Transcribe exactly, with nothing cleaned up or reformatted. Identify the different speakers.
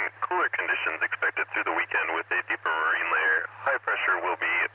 Speaker 1: cooler conditions expected through the weekend with a deeper marine layer. High pressure will be